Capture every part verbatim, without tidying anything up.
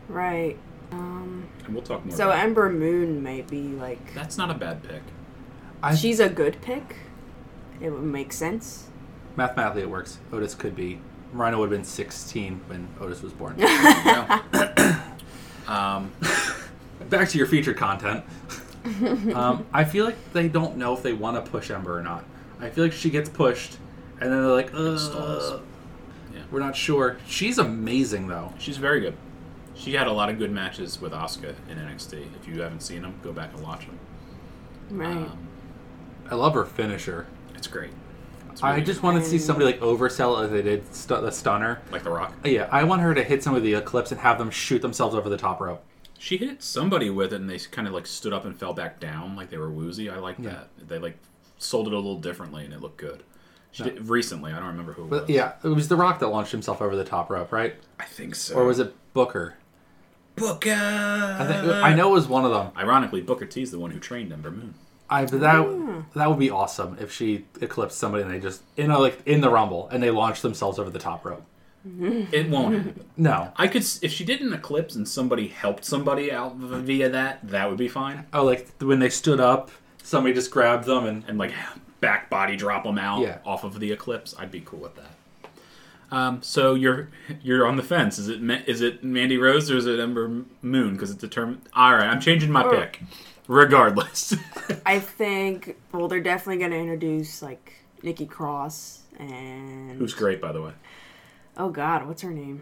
Right. Um, and we'll talk more so about Ember Moon might be like... it. That's not a bad pick. I, She's a good pick. It would make sense. Mathematically, it works. Otis could be... Rhino would have been sixteen when Otis was born. um, Back to your featured content. um, I feel like they don't know if they want to push Ember or not. I feel like she gets pushed, and then they're like, uh, yeah. we're not sure. She's amazing, though. She's very good. She had a lot of good matches with Asuka in N X T. If you haven't seen them, go back and watch them. Right. Um, I love her finisher. it's great. It's I really just good. want to see somebody like oversell it as they did stu- the stunner. Like The Rock. Yeah, I want her to hit some of the Eclipse and have them shoot themselves over the top rope. She hit somebody with it, and they kind of like stood up and fell back down, like they were woozy. I like Yeah. that. They like sold it a little differently, and it looked good. She No. did recently. I don't remember who it But was. yeah, it was The Rock that launched himself over the top rope, right? I think so. Or was it Booker? Booker? I, think, I know it was one of them. Ironically, Booker T's the one who trained Ember Moon. I but that that would be awesome if she eclipsed somebody and they just in a, like in the Rumble and they launched themselves over the top rope. It won't happen. No. I could, if she did an eclipse and somebody helped somebody out via that, that would be fine. Oh, like when they stood up, somebody just grabbed them and And like back body drop them out Yeah. off of the eclipse, I'd be cool with that. Um, so you're you're on the fence. Is it Ma- is it Mandy Rose or is it Ember Moon? Because it's determined. All right, I'm changing my Or- pick, regardless. I think, well, they're definitely going to introduce, like, Nikki Cross and... Who's great, by the way. Oh, God, what's her name?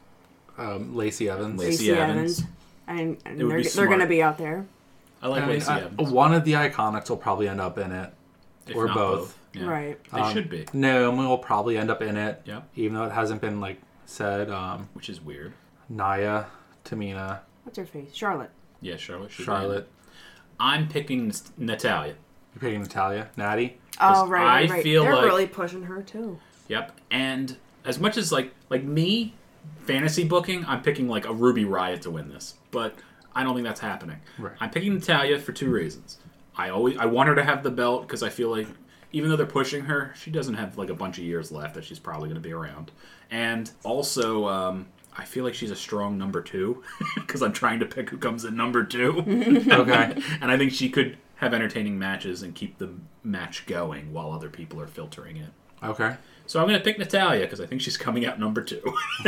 um, Lacey Evans. Lacey Evans. And, and It would they're, be they're smart. going to be out there. I like I mean, Lacey I- Evans. one of the Iconics will probably end up in it, If or not both. Yeah. Right. They Um, should be, Naomi will probably end up in it, Yep. even though it hasn't been like said. Um, which is weird. Naya, Tamina, What's her face? Charlotte. Yeah, Charlotte should be. Charlotte. I'm picking Natalia. You're picking Natalia, Natty. Oh, right, right, I right. feel They're like- really pushing her, too. Yep. And as much as like like me, fantasy booking, I'm picking like a Ruby Riott to win this. But I don't think that's happening. Right. I'm picking Natalia for two reasons. I always I want her to have the belt because I feel like even though they're pushing her, she doesn't have like a bunch of years left that she's probably going to be around. And also, um, I feel like she's a strong number two because I'm trying to pick who comes in number two. Okay. And I think she could have entertaining matches and keep the match going while other people are filtering it. Okay. So I'm going to pick Natalia because I think she's coming out number two.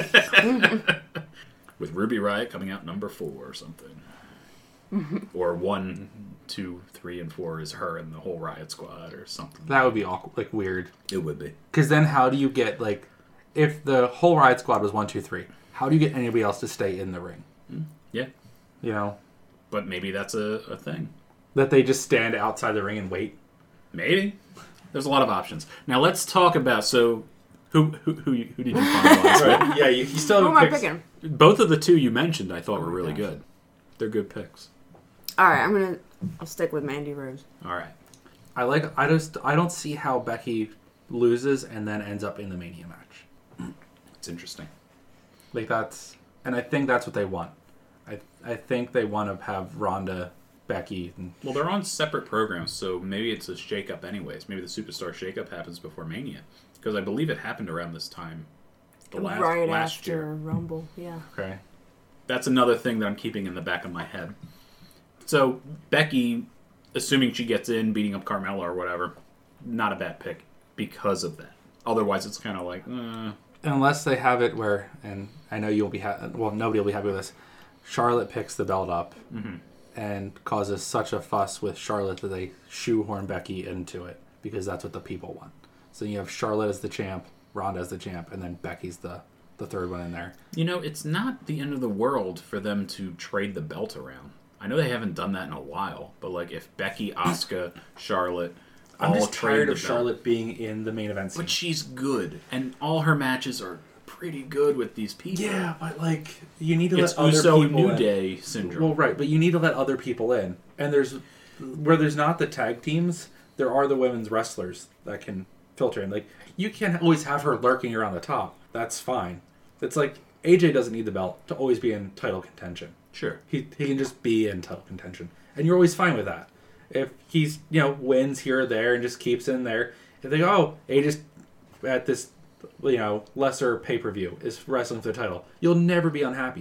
With Ruby Riott coming out number four or something. Or one, two, three, and four is her and the whole Riot Squad or something. That would be awkward, like weird. It would be. Because then how do you get, like, if the whole Riot Squad was one, two, three, how do you get anybody else to stay in the ring? Yeah. You know? But maybe that's a, a thing. That they just stand outside the ring and wait? Maybe. There's a lot of options. Now let's talk about, so, who who who, you- who did you finalize? Right. Yeah, you, you still Who am I haven't picking? Both of the two you mentioned I thought Oh were my really gosh. good. They're good picks. All right, I'm going to... I'll stick with Mandy Rose. All right. I like. I just. I don't see how Becky loses and then ends up in the Mania match. It's interesting. Like that's, and I think that's what they want. I I think they want to have Ronda, Becky. And, Well, they're on separate programs, so maybe it's a shake-up anyways. Maybe the Superstar shake-up happens before Mania. Because I believe it happened around this time the last, right last after year. Rumble, yeah. okay. That's another thing that I'm keeping in the back of my head. So, Becky, assuming she gets in, beating up Carmella or whatever, not a bad pick because of that. Otherwise, it's kind of like, uh, Unless they have it where, and I know you'll be ha- well, nobody will be happy with this. Charlotte picks the belt up mm-hmm. and causes such a fuss with Charlotte that they shoehorn Becky into it because that's what the people want. So you have Charlotte as the champ, Ronda as the champ, and then Becky's the the third one in there. You know, it's not the end of the world for them to trade the belt around. I know they haven't done that in a while, but like if Becky, Asuka, Charlotte, I'm all just trade tired the of belt- Charlotte being in the main event scene. But she's good, and all her matches are pretty good with these people. Yeah, but like you need to It's let other Uso people New in. Day syndrome. Well, right, but you need to let other people in. And there's where there's not the tag teams, there are the women's wrestlers that can filter in. Like you can't always have her lurking around the top. That's fine. It's like A J doesn't need the belt to always be in title contention. Sure. He he can just be in title contention, and you're always fine with that. If he's you know wins here or there and just keeps in there, if they go, oh, A J's at this you know lesser pay per view is wrestling for the title, you'll never be unhappy.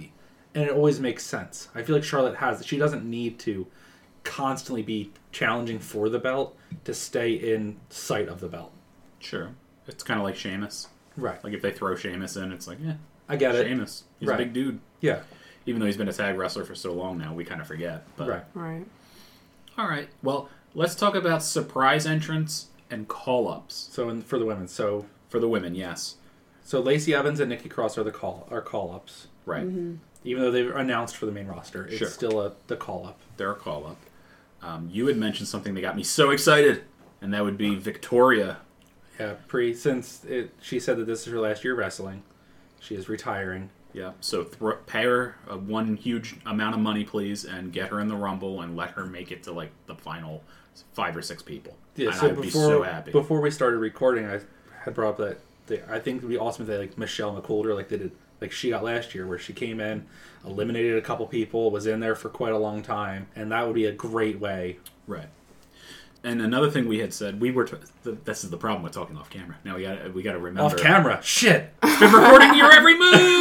and it always makes sense. I feel like Charlotte has. She doesn't need to constantly be challenging for the belt to stay in sight of the belt. Sure. It's kind of like Sheamus. Right. Like if they throw Sheamus in, it's like, yeah, I get it. Sheamus. He's Right. a big dude. Yeah. Even though he's been a tag wrestler for so long now, we kind of forget. But. Right. Right. All right. Well, let's talk about surprise entrants and call-ups. So in, for the women, so For the women, yes. so Lacey Evans and Nikki Cross are the call are call ups. Right. Mm-hmm. Even though they've announced for the main roster, it's Sure. still a the call up. They're a call-up. Um, you had mentioned something that got me so excited, and that would be Victoria. Yeah, pre since it, she said that this is her last year wrestling, she is retiring. Yeah. So th- pay her uh, one huge amount of money, please, and get her in the Rumble and let her make it to like the final five or six people. Yeah, and so I'd before be so happy. before we started recording, I had brought up that they, I think it would be awesome if they like Michelle McCoolter like they did like she got last year, where she came in, eliminated a couple people, was in there for quite a long time, and that would be a great way. Right. And another thing we had said, we were. T- th- this is the problem with talking off camera. Now we got we got to remember. Off camera, shit. Been recording your every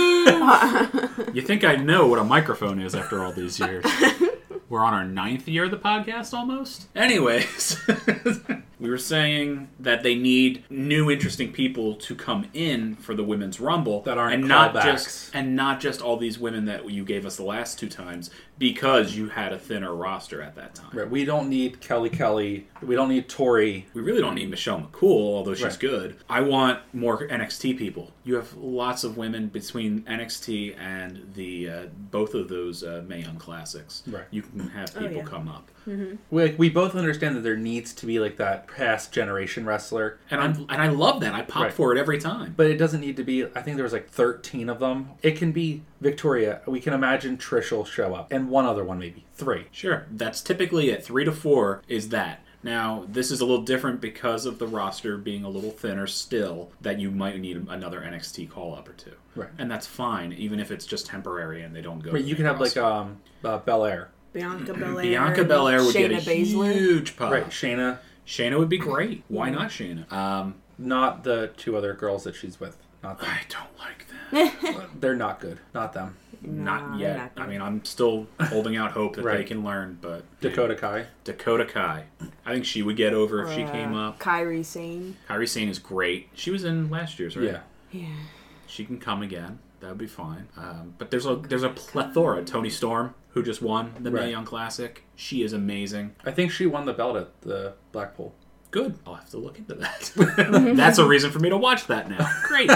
move. You think I know what a microphone is after all these years? We're on our ninth year of the podcast almost. Anyways, we were saying that they need new, interesting people to come in for the women's rumble That aren't and not callbacks. just and not just all these women that you gave us the last two times because you had a thinner roster at that time. Right, we don't need Kelly Kelly. We don't need Tori. We really don't need Michelle McCool, although she's Right. good. I want more N X T people. You have lots of women between N X T and the uh, both of those uh, Mae Young Classics. Right. You can have people yeah. come up. We, like, we both understand that there needs to be like that past generation wrestler, And I'm and I love that. I pop Right. for it every time. but it doesn't need to be. I think there was like thirteen of them. It can be Victoria. We can imagine Trish will show up, and one other one maybe three. Sure. That's typically at three to four is that. Now, this is a little different because of the roster being a little thinner still, that you might need another N X T call-up or two. Right. And that's fine, even if it's just temporary and they don't go Right, to you the can main have like roster. um uh, Belair. Bianca Belair. Bianca Belair would Shayna get a Baszler. huge pop. Right, Shayna. Shayna would be great. Why not Shayna? Um, Not the two other girls that she's with. Not them. I don't like them. They're not good. Not them. Not Nah, yet. not good. I mean, I'm still holding out hope that they Right. can learn, but Dakota Kai. Dakota Kai. I think she would get over if she Uh, came up. Kairi Sane. Kairi Sane is great. She was in last year's, right? Yeah. Yeah. She can come again. That would be fine. Um, but there's a there's a plethora. Toni Storm, who just won the Right. Mae Young Classic. She is amazing. I think she won the belt at the Blackpool. Good. I'll have to look into that. That's a reason for me to watch that now. Great.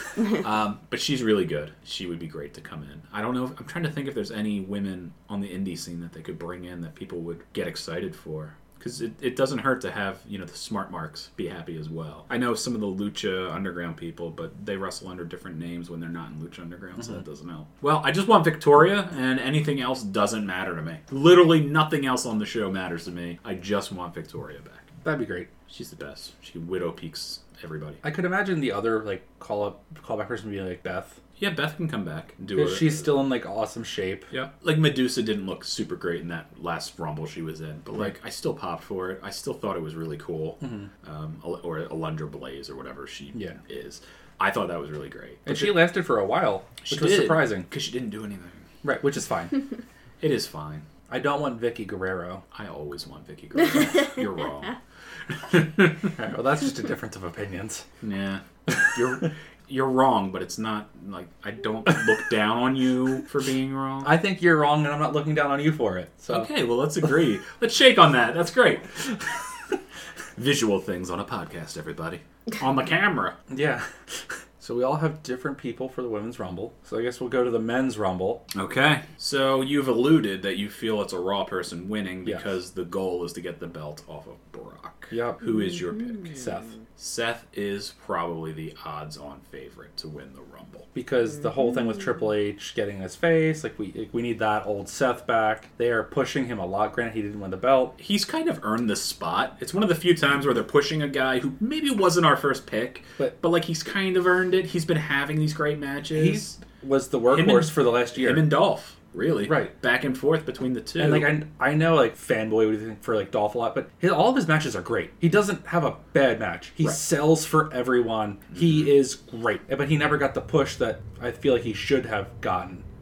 um, but she's really good. She would be great to come in. I don't know. If, I'm trying to think if there's any women on the indie scene that they could bring in that people would get excited for. Because it, it doesn't hurt to have, you know, the smart marks be happy as well. I know some of the Lucha Underground people, but they wrestle under different names when they're not in Lucha Underground, so that doesn't help. Well, I just want Victoria, and anything else doesn't matter to me. Literally nothing else on the show matters to me. I just want Victoria back. That'd be great. She's the best. She can widow peaks everybody. I could imagine the other like call up callback person being like Beth. Yeah, Beth can come back and do Because it. she's still in like awesome shape. Yeah, like Medusa didn't look super great in that last Rumble she was in, but like Right. I still popped for it. I still thought it was really cool. Um, or Alundra Blaze or whatever she Yeah. is. I thought that was really great. And she lasted for a while, which was surprising. because she didn't do anything. Right, which is fine. It is fine. I don't want Vicky Guerrero. I always want Vicky Guerrero. You're wrong. Alright, well, that's just a difference of opinions. Yeah, you're you're wrong, but it's not like I don't look down on you for being wrong. I think you're wrong, and I'm not looking down on you for it. So Okay, well, let's agree. Let's shake on that. That's great. Visual things on a podcast, everybody. On the camera. yeah. So we all have different people for the women's rumble. So I guess we'll go to the men's rumble. Okay. So you've alluded that you feel it's a Raw person winning Yes. because the goal is to get the belt off of Brock. Yep. Who is your pick? Seth. Seth is probably the odds-on favorite to win the Rumble. Because the whole thing with Triple H getting his face, like we like we need that old Seth back. They are pushing him a lot. Granted, he didn't win the belt. He's kind of earned this spot. It's one of the few times where they're pushing a guy who maybe wasn't our first pick, But- but like he's kind of earned it. He's been having these great matches. He's was the Him and- workhorse for the last year. Him and Dolph, really. Right. Back and forth between the two. And like I, I know like fanboy would think for like Dolph a lot, but his, all of his matches are great. He doesn't have a bad match. He Right. sells for everyone. He is great, but he never got the push that I feel like he should have gotten.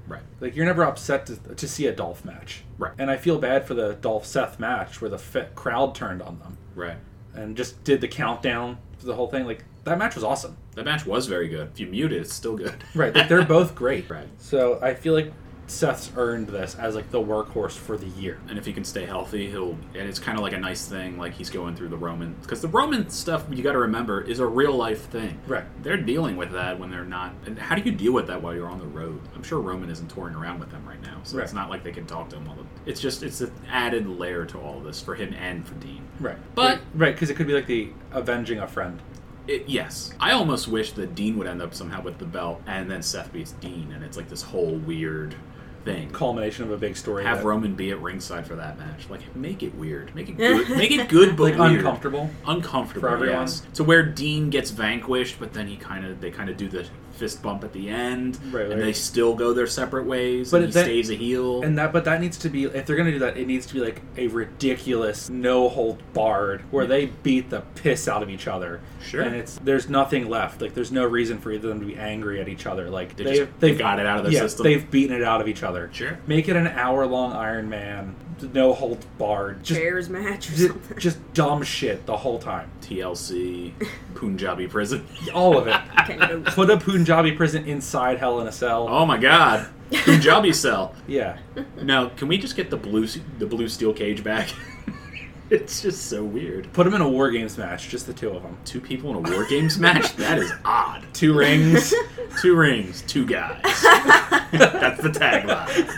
Right. Like, you're never upset to, to see a Dolph match. Right. And I feel bad for the Dolph-Seth match where the fit crowd turned on them. Right. And just did the countdown for the whole thing. Like, that match was awesome. That match was very good. If you mute it, it's still good. Right. Like, they're both great. Right. So I feel like Seth's earned this as, like, the workhorse for the year. And if he can stay healthy, he'll. And it's kind of like a nice thing, like he's going through the Roman. Because the Roman stuff, you got to remember, is a real life thing. Right. They're dealing with that when they're not. And how do you deal with that while you're on the road? I'm sure Roman isn't touring around with them right now, so Right. it's not like they can talk to him all the. It's just it's an added layer to all this for him and for Dean. Right. But- Right, because it could be like the avenging a friend. It, yes, I almost wish that Dean would end up somehow with the belt, and then Seth beats Dean, and it's like this whole weird thing. Culmination of a big story. Have that- Roman be at ringside for that match. Like, make it weird. Make it good. Make it good, but like weird. uncomfortable. Uncomfortable for everyone. yes. To where Dean gets vanquished, but then he kind of they kind of do the fist bump at the end, Right, and right. they still go their separate ways. But and he that- stays a heel. And that, but that needs to be, if they're gonna do that, it needs to be like a ridiculous, no hold barred, where they beat the piss out of each other. Sure. And it's there's nothing left. Like, there's no reason for either of them to be angry at each other. Like They they've just- they got it out of their yeah, system. They've beaten it out of each other. Sure. Make it an hour long Iron Man, no hold barred. Just, Chairs match or just, something. just dumb shit the whole time. T L C, Punjabi prison. All of it. Can't go- Put a Punjabi prison inside Hell in a Cell. Oh my God, Punjabi cell. Yeah. Now, can we just get the blue the blue steel cage back? It's just so weird. Put them in a War Games match, just the two of them. Two people in a War Games match? That is odd. Two rings. Two rings, two guys. That's the tagline.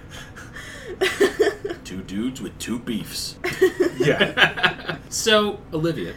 Two dudes with two beefs. Yeah. So, Olivia,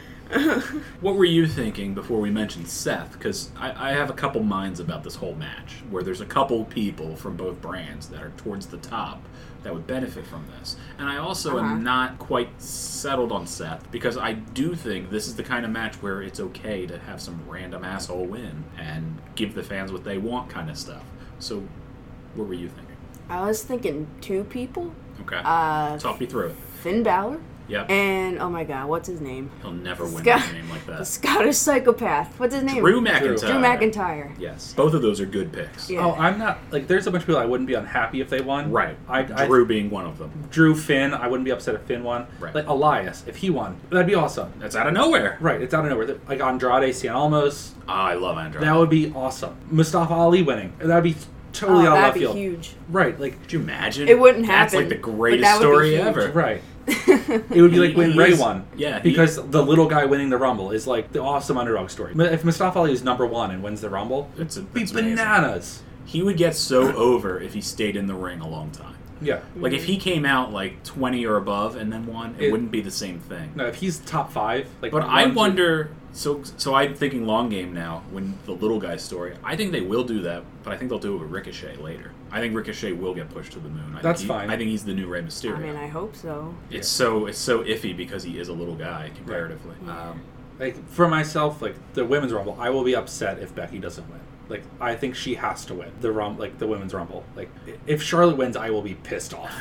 what were you thinking before we mentioned Seth? Because I, I have a couple minds about this whole match, where there's a couple people from both brands that are towards the top that would benefit from this. And I also Uh-huh. am not quite settled on Seth, because I do think this is the kind of match where it's okay to have some random asshole win and give the fans what they want kind of stuff. So, what were you thinking? I was thinking two people. Okay. Uh, Talk me through it. Finn Balor Yep. and oh my God, what's his name? He'll never win Scott- a name like The that. Scottish psychopath. What's his name? Drew McIntyre. Drew McIntyre. Yes. Both of those are good picks. Yeah. Oh, I'm not like. There's a bunch of people I wouldn't be unhappy if they won. Right. I, I Drew being one of them. Drew Finn. I wouldn't be upset if Finn won. Right. Like Elias, if he won, that'd be awesome. That's out of nowhere. Right. It's out of nowhere. Like Andrade, Cien Almos, Oh, I love Andrade. that would be awesome. Mustafa Ali winning, that'd be totally Oh, out of that'd left be field. huge. Right. Like Could you imagine? It wouldn't That's happen, like the but greatest that would be story huge. ever. right. It would be like when He Ray is- won. yeah, he- Because the little guy winning the Rumble is like the awesome underdog story. If Mustafa Ali is number one and wins the Rumble, It's a, it'd be that's amazing. bananas. He would get so over if he stayed in the ring a long time. Yeah. Like if he came out like twenty or above and then won, it, It- wouldn't be the same thing. No, if he's top five, like. But one, I two- wonder. So, so I'm thinking long game now. When the little guy story, I think they will do that, but I think they'll do it with Ricochet later. I think Ricochet will get pushed to the moon. I That's think he- fine. I think he's the new Rey Mysterio. I mean, I hope so. It's so it's so iffy because he is a little guy comparatively. Right. Um, Like for myself, like the women's rumble, I will be upset if Becky doesn't win. Like I think she has to win the rum, like the women's rumble. Like if Charlotte wins, I will be pissed off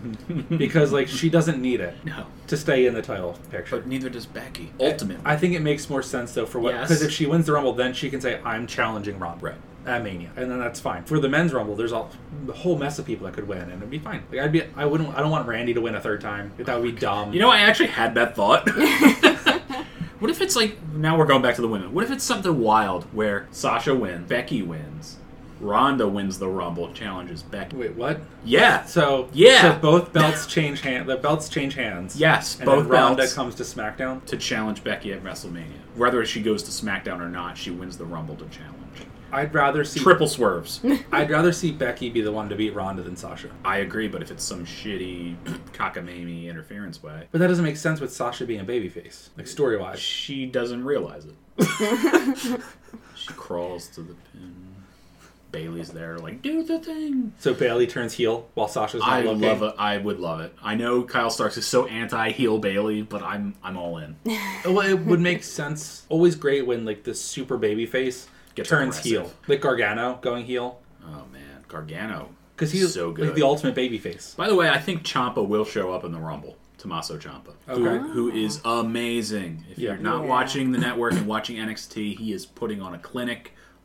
because like she doesn't need it no, to stay in the title picture. but neither does Becky. Ultimately, I think it makes more sense though for what Yes. because if she wins the rumble, then she can say I'm challenging Ronda Right. at Mania, and then that's fine. For the men's rumble, there's a, a whole mess of people that could win, and it'd be fine. Like I'd be, I wouldn't, I don't want Randy to win a third time. That would be dumb. you know, I actually had that thought. What if it's like now we're going back to the women? What if it's something wild where Sasha wins, Becky wins, Ronda wins the Rumble, challenges Becky? Wait, what? Yeah. So Yeah. so both belts change hand. The belts change hands. Yes, and both then Ronda belts comes to SmackDown. to challenge Becky at WrestleMania. Whether she goes to SmackDown or not, she wins the Rumble to challenge. I'd rather see Triple swerves. I'd rather see Becky be the one to beat Ronda than Sasha. I agree, but if it's some shitty cockamamie interference way, But that doesn't make sense with Sasha being a babyface, like story wise. she doesn't realize it. She crawls to the pin. Bailey's there, like, do the thing. So Bailey turns heel while Sasha's not I looking. love it. I would love it. I know Kyle Starks is so anti-heel Bailey, but I'm I'm all in. Well, it would make sense. Always great when like this super babyface Gets turns aggressive. heel, like Gargano going heel, Oh man, Gargano, because he's so good. like the ultimate babyface. By the way, I think Ciampa will show up in the Rumble. Tommaso Ciampa, who, Okay. who is amazing. If Yeah. you're not Yeah. watching the network and watching N X T, he is putting on a clinic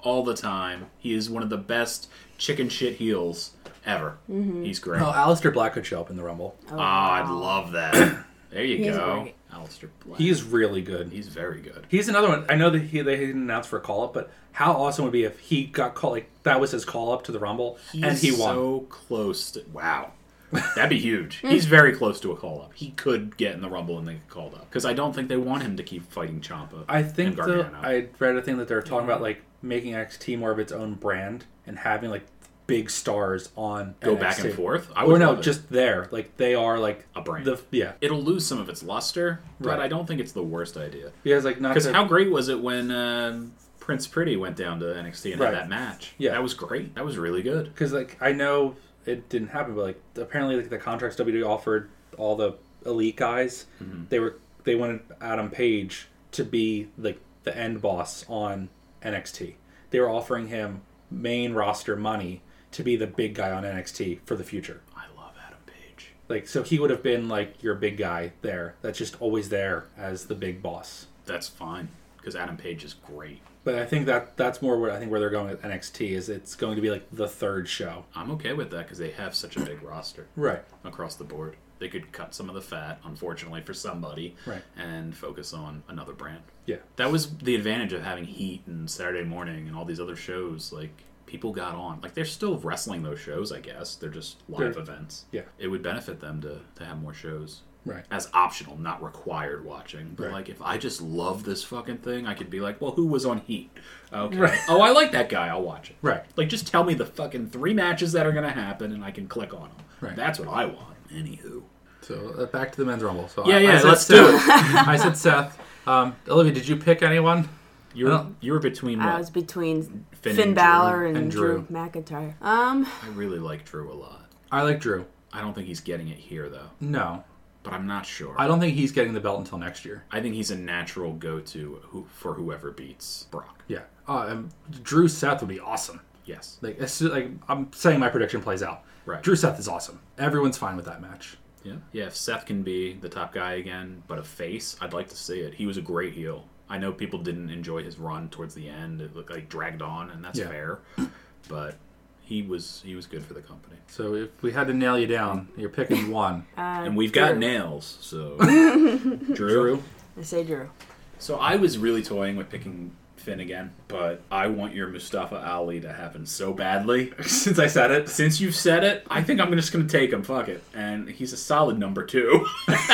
all the time. He is one of the best chicken shit heels ever. Mm-hmm. He's great. Oh, Aleister Black could show up in the Rumble. Oh, Ah, I'd wow. love that. There you He's go. great. Aleister Black. He's really good. He's very good. He's another one. I know that he they didn't announce for a call up, but how awesome would it be if he got called? Like that was his call up to the Rumble, He's and he won. so close to... Wow. That'd be huge. He's very close to a call-up. He could get in the Rumble and they get called up. Because I don't think they want him to keep fighting Ciampa I think and though Gargano. I read a thing that they were talking about like making N X T more of its own brand and having like big stars on Go N X back T. and forth? I Or would no, love it. just there. Like they are like A brand. The yeah, It'll lose some of its luster, but Right. I don't think it's the worst idea. because like not Because to, how great was it when um, Prince Pretty went down to N X T and Right. had that match? Yeah. That was great. That was really good. because like I know it didn't happen, but like apparently like the contracts W W E offered all the elite guys, Mm-hmm. they were they wanted Adam Page to be like the end boss on N X T. They were offering him main roster money to be the big guy on N X T for the future. I love Adam Page. Like so he would have been like your big guy there. That's just always there as the big boss. That's fine. Because Adam Page is great. But I think that that's more where I think where they're going with N X T is it's going to be like the third show. I'm okay with that because they have such a big roster Right. across the board. They could cut some of the fat, unfortunately, for somebody, Right. and focus on another brand. Yeah. That was the advantage of having Heat and Saturday Morning and all these other shows. Like, people got on. Like, they're still wrestling those shows, I guess. They're just live They're- events. yeah. It would benefit them to, to have more shows. Right. As optional, not required watching. But, Right. like, if I just love this fucking thing, I could be like, well, who was on Heat? Okay. Right. Oh, I like that guy. I'll watch it. Right. Like, just tell me the fucking three matches that are going to happen, and I can click on them. Right. That's what I want. Anywho. So uh, back to the men's rumble. So Yeah, I, yeah, I said let's Seth. do it. I said Seth. Um, Olivia, did you pick anyone? You were, Well, you were between what? I was between Finn Finn, and Balor Drew. and, And Drew. Drew. McIntyre. Um, I really like Drew a lot. I like Drew. I don't think he's getting it here, though. No, But I'm not sure. I don't think he's getting the belt until next year. I think he's a natural go-to who, for whoever beats Brock. Yeah. Uh, um, Drew Seth would be awesome. Yes. Like, it's just, like I'm saying, my prediction plays out. Right. Drew Seth is awesome. Everyone's fine with that match. Yeah. Yeah, if Seth can be the top guy again, but a face, I'd like to see it. He was a great heel. I know people didn't enjoy his run towards the end. It looked like dragged on, and that's Yeah. fair. But he was he was good for the company. So if we had to nail you down, you're picking one. uh, And we've got Drew. nails, so Drew. Drew. I say Drew. So I was really toying with picking Finn again, but I want your Mustafa Ali to happen so badly. Since I said it. Since you've said it, I think I'm just going to take him. Fuck it. And he's a solid number two.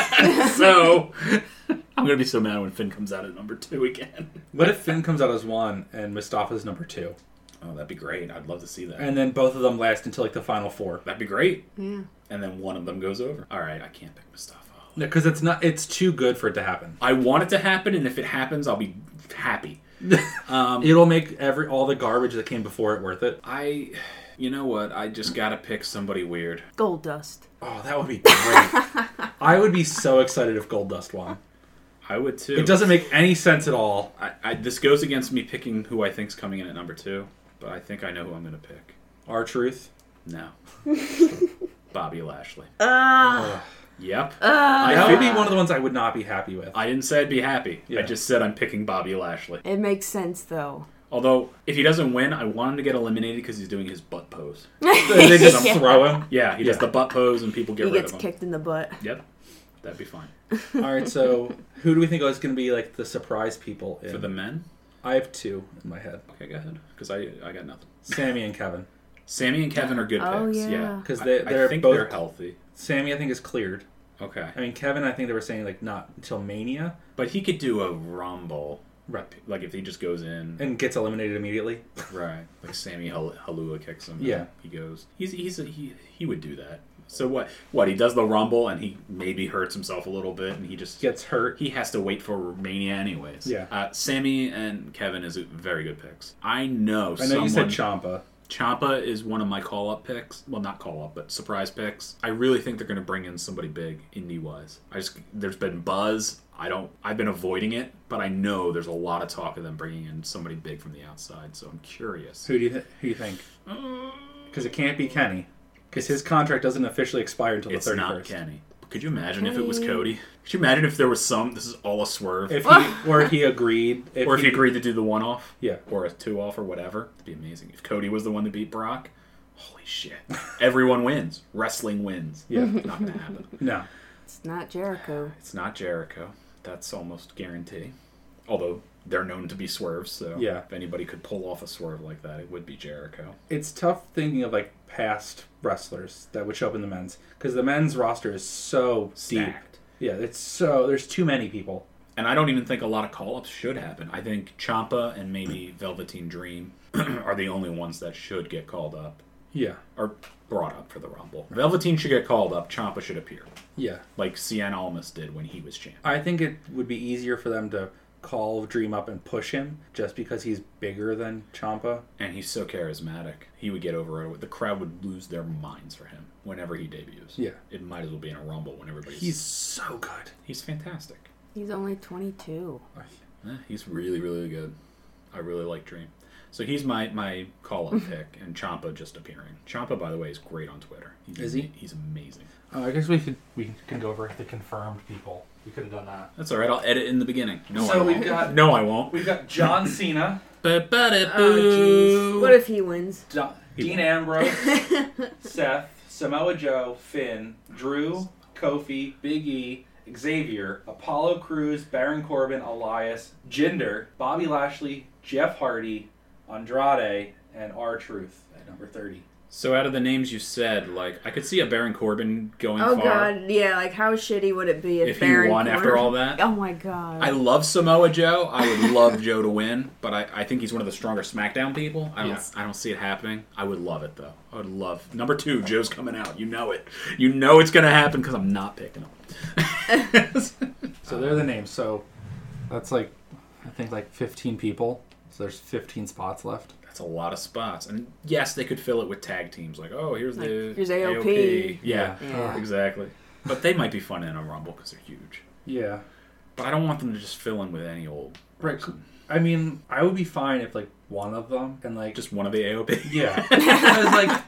So I'm going to be so mad when Finn comes out at number two again. What if Finn comes out as one and Mustafa's number two? Oh, that'd be great. I'd love to see that. And then both of them last until like the final four. That'd be great. Yeah. And then one of them goes over. All right, I can't pick Mustafa. Because it's not. It's too good for it to happen. I want it to happen, and if it happens, I'll be happy. Um, It'll make every all the garbage that came before it worth it. I, you know what? I just got to pick somebody weird. Gold Dust. Oh, that would be great. I would be so excited if Goldust won. I would too. It doesn't make any sense at all. I, I, this goes against me picking who I think's coming in at number two, but I think I know who I'm going to pick. R-Truth. No. Bobby Lashley. Uh, Yep. uh, That would be feel- one of the ones I would not be happy with. I didn't say I'd be happy. Yeah. I just said I'm picking Bobby Lashley. it makes sense though. Although, if he doesn't win, I want him to get eliminated because he's doing his butt pose. They just Yeah. throw him. Yeah, he does Yeah. the butt pose and people get He rid gets of him. kicked in the butt. Yep. That'd be fine. All right, so who do we think is going to be like the surprise people? In? For the men? I have two in my head: Okay, go ahead. Because I, I got nothing. Sammy and Kevin. Sammy and Kevin are good Oh, picks. yeah. Yeah. Because I- they, I, they're think both. they're healthy. Sammy, I think, is cleared. Okay. I mean, Kevin, I think they were saying like not until Mania, But he could do a rumble. right? Like if he just goes in. And gets eliminated immediately. Right. Like Sammy Hal- Halua kicks him. and Yeah. He goes. He's he's a, he he would do that. So what? What he does the rumble and he maybe hurts himself a little bit and he just Gets hurt. he has to wait for Mania anyways. Yeah. Uh, Sammy and Kevin is a very good picks. I know. I know someone, you said Ciampa. Ciampa is one of my call up picks. Well, not call up, but surprise picks. I really think they're going to bring in somebody big indie wise. I just there's been buzz. I don't. I've been avoiding it, but I know there's a lot of talk of them bringing in somebody big from the outside. So I'm curious. Who do you th- who do you think? Because it can't be Kenny. Because his contract doesn't officially expire until the It's thirty not first. Kenny. Could you imagine if it was Cody? Could you imagine if there was some, this is all a swerve? If he, or if he agreed. If or if he, he agreed to do the one-off? Yeah. Or a two-off or whatever. It'd be amazing. If Cody was the one to beat Brock, holy shit. Everyone wins. Wrestling wins. Yeah. Not going to happen. No. It's not Jericho. It's not Jericho. That's almost guarantee. Although they're known to be swerves, so Yeah. if anybody could pull off a swerve like that, it would be Jericho. It's tough thinking of like past wrestlers that would show up in the men's because the men's roster is so deep. Stacked. Yeah, it's so there's too many people. And I don't even think a lot of call-ups should happen. I think Ciampa and maybe Velveteen Dream are the only ones that should get called up. Yeah. Or brought up for the Rumble. Velveteen should get called up. Ciampa should appear. Yeah. Like Cien Almas did when he was champ. I think it would be easier for them to call Dream up and push him just because he's bigger than Ciampa. And he's so charismatic. He would get over it. The crowd would lose their minds for him whenever he debuts. Yeah. It might as well be in a Rumble when everybody's... He's so good. He's fantastic. He's only twenty-two. Eh, he's really, really good. I really like Dream. So he's my, my call-up pick, and Ciampa just appearing. Ciampa, by the way, is great on Twitter. He's Is he? ama- He's amazing. Uh, I guess we could we can go over the confirmed people. We could have done that. That's all right. I'll edit in the beginning. No, So I won't. we've got- No, I won't. We've got John Cena, Oh, jeez. What if he wins? Do- Dean Ambrose, Seth, Samoa Joe, Finn, Drew, Kofi, Big E, Xavier, Apollo Crews, Baron Corbin, Elias, Jinder, Bobby Lashley, Jeff Hardy, Andrade, and R-Truth at number thirty. So out of the names you said, like, I could see a Baron Corbin going Oh far. god, yeah, like how shitty would it be if, If he Baron won after Corbin- all that? Oh my god. I love Samoa Joe. I would love Joe to win, but I, I think he's one of the stronger SmackDown people. I don't Yeah. I don't see it happening. I would love it though. I would love number two. Joe's coming out. You know it. You know it's gonna happen because I'm not picking him. So they're the names. So that's like, I think like fifteen people. So there's fifteen spots left. That's a lot of spots, and yes, they could fill it with tag teams. Like, oh, here's Like, the here's A O P. Yeah, Yeah. exactly. But they might be fun in a Rumble because they're huge. Yeah. But I don't want them to just fill in with any old Right. person. I mean, I would be fine if like one of them and like Just one of the A O P. yeah, because like,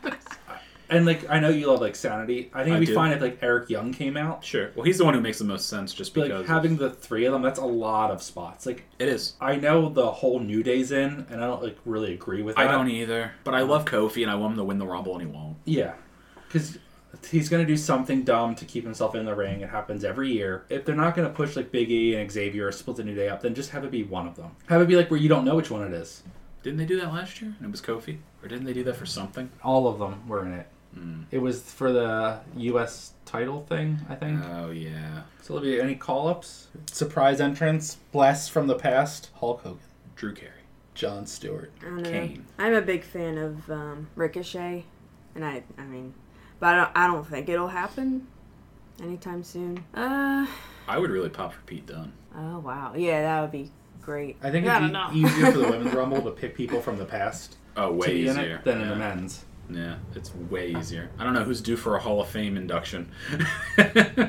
and like I know you love like Sanity. I think I it'd be do. fine if like Eric Young came out. Sure. Well, he's the one who makes the most sense, just But, because like having the three of them, that's a lot of spots. Like it is. I know the whole New Day's in, and I don't like really agree with that. I don't either. But I love Kofi, and I want him to win the Rumble, and he won't. Yeah, because he's gonna do something dumb to keep himself in the ring. It happens every year. If they're not gonna push like Big E and Xavier or split the New Day up, then just have it be one of them. Have it be like where you don't know which one it is. Didn't they do that last year? And it was Kofi? Or didn't they do that for something? All of them were in it. Mm. It was for the U S title thing, I think. Oh, yeah. So, Olivia, any call-ups? Surprise entrance, blast from the past, Hulk Hogan, Drew Carey. John Stewart. I don't know. Kane. I'm a big fan of um, Ricochet, and I, I mean, but I don't, I don't think it'll happen anytime soon. Uh, I would really pop for Pete Dunne. oh wow, yeah, that would be great. I think I it'd don't be know. easier for the women's rumble to pick people from the past. Oh, way to be in easier. it than in yeah. the men's. Yeah, it's way easier. I don't know who's due for a Hall of Fame induction. I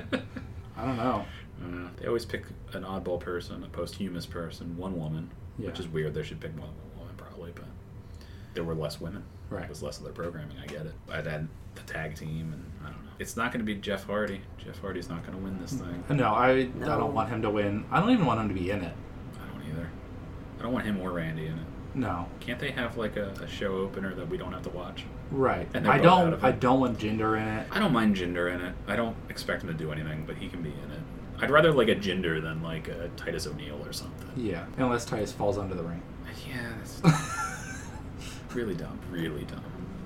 don't know. Uh, they always pick an oddball person, a posthumous person, one woman, Yeah. which is weird. They should pick more than one woman, probably, but there were less women. Right. It was less of their programming. I get it. I had the tag team, and I don't know. It's not going to be Jeff Hardy. Jeff Hardy's not going to win this thing. No, I, I No. don't want him to win. I don't even want him to be in it. I don't either. I don't want him or Randy in it. No. Can't they have like a, a show opener that we don't have to watch? Right. And they're I both out don't. of it. I don't want Jinder in it. I don't mind Jinder in it. I don't expect him to do anything, but he can be in it. I'd rather like a Jinder than like a Titus O'Neil or something. Yeah. Unless Titus falls under the ring. Yeah, that's really dumb. Really dumb.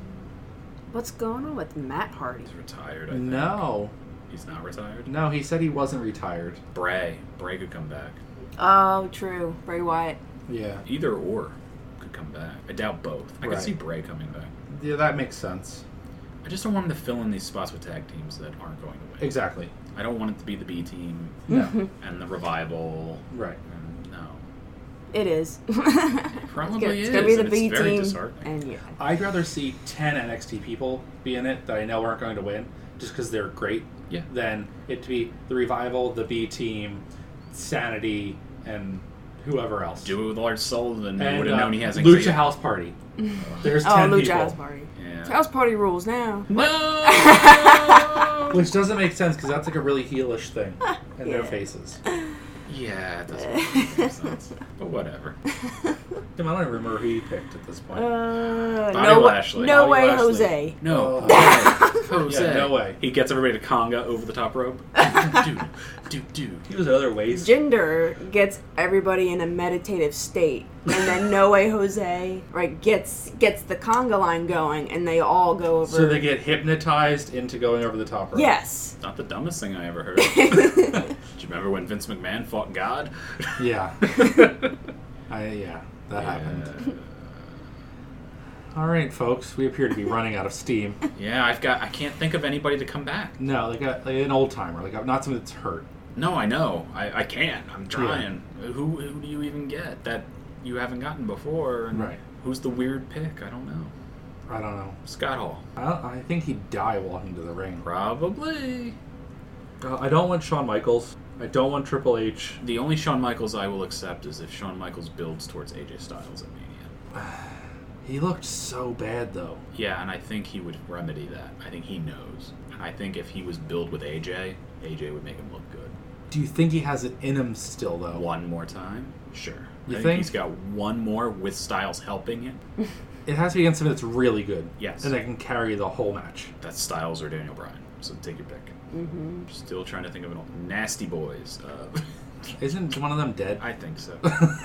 What's going on with Matt Hardy? He's retired, I think. No. He's not retired? No, he said he wasn't retired. Bray. Bray could come back. Oh, true. Bray Wyatt. Yeah. Either or could come back. I doubt both. I Right. could see Bray coming back. Yeah, that makes sense. I just don't want him to fill in these spots with tag teams that aren't going to win. Exactly. I don't want it to be the B team No. and the Revival. Right. And no. It is. Probably it's is. gonna be the and B it's very team, disheartening. and yeah. I'd rather see ten N X T people be in it that I know aren't going to win just because they're great Yeah. than it to be the Revival, the B Team, Sanity, and whoever else. Do it with Lars Sullivan. You and would have uh, known he has Lucha anxiety. House Party. There's Oh, ten Lucha people. House Party. Yeah. House Party rules now. No! Which doesn't make sense because that's like a really heelish thing in their Yeah. faces. Yeah, it doesn't make any sense. But whatever. Tim, I don't even remember who you picked at this point. Uh, Bobby no, Lashley. no Bobby way, Lashley. Jose. No. Oh. Jose. Yeah, no way. He gets everybody to conga over the top rope. do, do, do. He was other ways. Jinder gets everybody in a meditative state, and then No Way Jose right gets gets the conga line going, and they all go over. So they get hypnotized into going over the top rope. Yes. Not the dumbest thing I ever heard. Do you remember when Vince McMahon fought God? Yeah. I, yeah, that happened. All right, folks. We appear to be running out of steam. Yeah, I've got. I can't think of anybody to come back. No, like, a, like an old timer, like a, not somebody that's hurt. No, I know. I, I can't. I'm trying. Who who do you even get that you haven't gotten before? And Right. Who's the weird pick? I don't know. I don't know. Scott Hall. I, don't, I think he'd die walking to the ring. Probably. Uh, I don't want Shawn Michaels. I don't want Triple H. The only Shawn Michaels I will accept is if Shawn Michaels builds towards A J Styles at Mania. He looked so bad, though. Yeah, and I think he would remedy that. I think he knows. And I think if he was billed with A J, A J would make him look good. Do you think he has it in him still, though? One more time? Sure. You I think? he's got one more with Styles helping it. It has to be against somebody that's really good. Yes. And that can carry the whole match. That's Styles or Daniel Bryan. So take your pick. Mm-hmm. Still trying to think of an old Nasty Boys. Uh, Isn't one of them dead? I think so.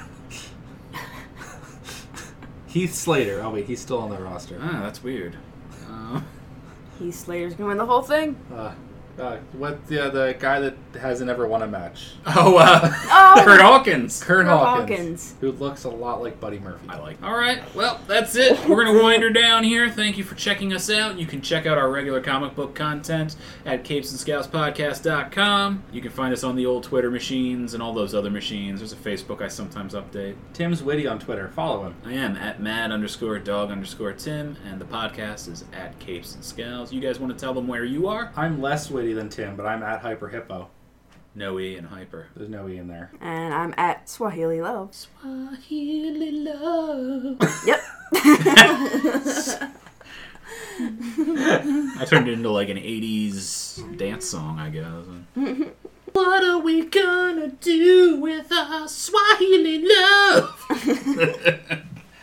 Heath Slater. Oh, wait, he's still on the roster. Ah, that's weird. Uh, Heath Slater's gonna win the whole thing. Uh, uh, what the the guy that hasn't ever won a match? oh, uh, Oh, Kurt Hawkins. Kurt Kurt Hawkins, Hawkins. who looks a lot like Buddy Murphy. I like. All right, well, that's it. We're gonna wind her down here. Thank you for checking us out. You can check out our regular comic book content at capes and scouts podcast dot com. You can find us on the old Twitter machines and all those other machines. There's a Facebook I sometimes update. Tim's witty on Twitter. Follow him. I am at mad underscore dog underscore Tim, and the podcast is at Capes and Scouts. You guys want to tell them where you are? I'm less witty than Tim, but I'm at Hyper Hippo. No E and Hyper. There's no E in there. And I'm at Swahili Love. Swahili love. Yep. I turned it into like an eighties dance song, I guess. What are we gonna do with our Swahili love?